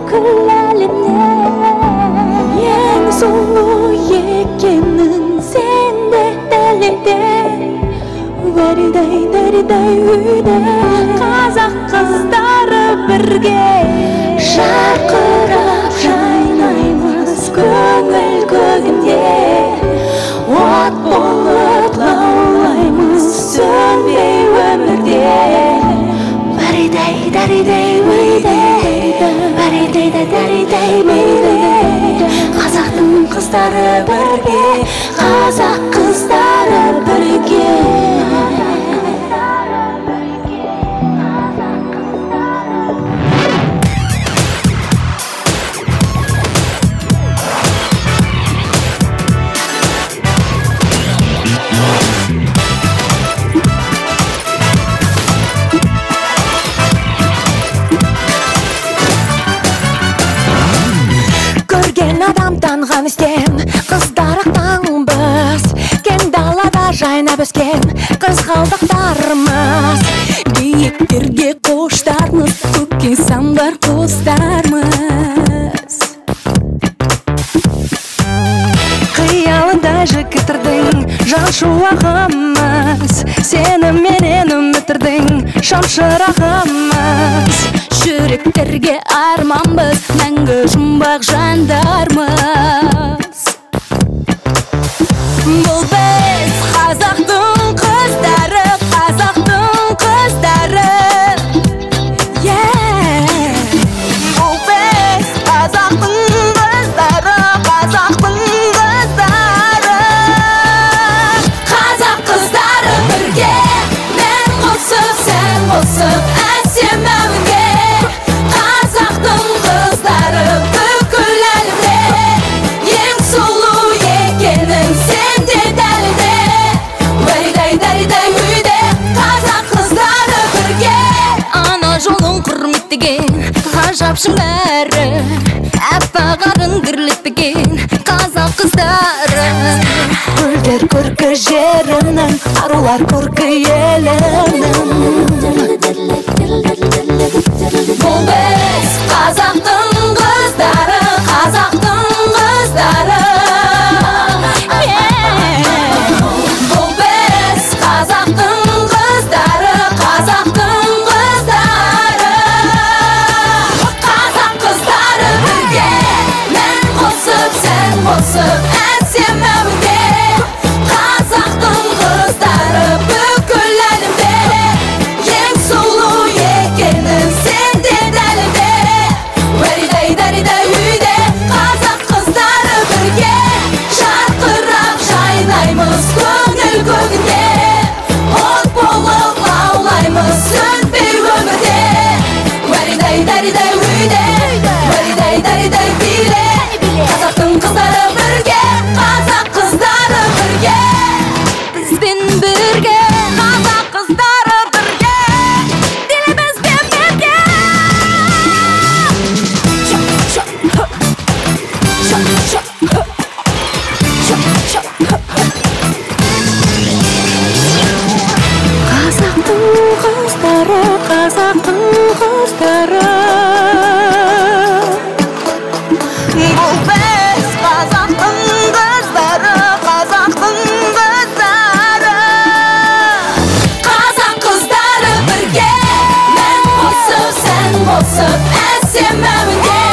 бүкіл әлемнен ең сұлу екенін сен де дәлелде. Даридай үйде қазақ қыздары бірге жарқырап жайнаймыз көңіл көгінде. От болып лаулаймыз сөнбей өмірде. Даридай үйде қазақтың қыздары бірге, қазақ қыздары бірге. Танған істен қыздарықтанбыз, кең далада жайнап өскен қызғалдақтарымыз. Биіктерге қоштармыз, көкке самдар қостармыз. Қиялында жігіттердің жан шуағымыз, сені менен үміттердің шамшырағымыз. Жүректерге арманбыз, мәңгі жұмбақ жандармыз. Бұл біз қазақтың қыздары, қазақтың қыздары. Бұл біз қазақтың қыздары, қазақтың қыздары. Қазақ қыздары бірге, мен қосып, сен қосып, әсем әуенге. Ғажапшың бәрі, әппағарын гүрлетпеген қазақ қыздары. Гүлдер көркі жерінің, арулар көркі елінің. Бұл біз қазақтың қыздары, қазақтың қыздары. Бұл біз қазақтың қыздары, қазақтың қыздары. Қосып, әсем әуенге, қазақтың қыздары бүкіл әлемде. Ең сұлу екенін сен де дәлелде. Даридай үйде қазақ қыздары бірге, жарқырап жайнаймыз көңіл көгінде. От болып лаулаймыз сөнбей өмірде. Даридай үйде биле, қазақтың қыздары бірге, қазақ қыздары бірге. Бізбен бірге, қазақ қыздары бірге, деле бізбен бірге. Қазақтың қыздары, қазақтың қыздары. Бұл біз қазақтың қыздары, қазақтың қыздары. Қазақ қыздары бірге, мен қосып, сен қосып, әсем әуенге.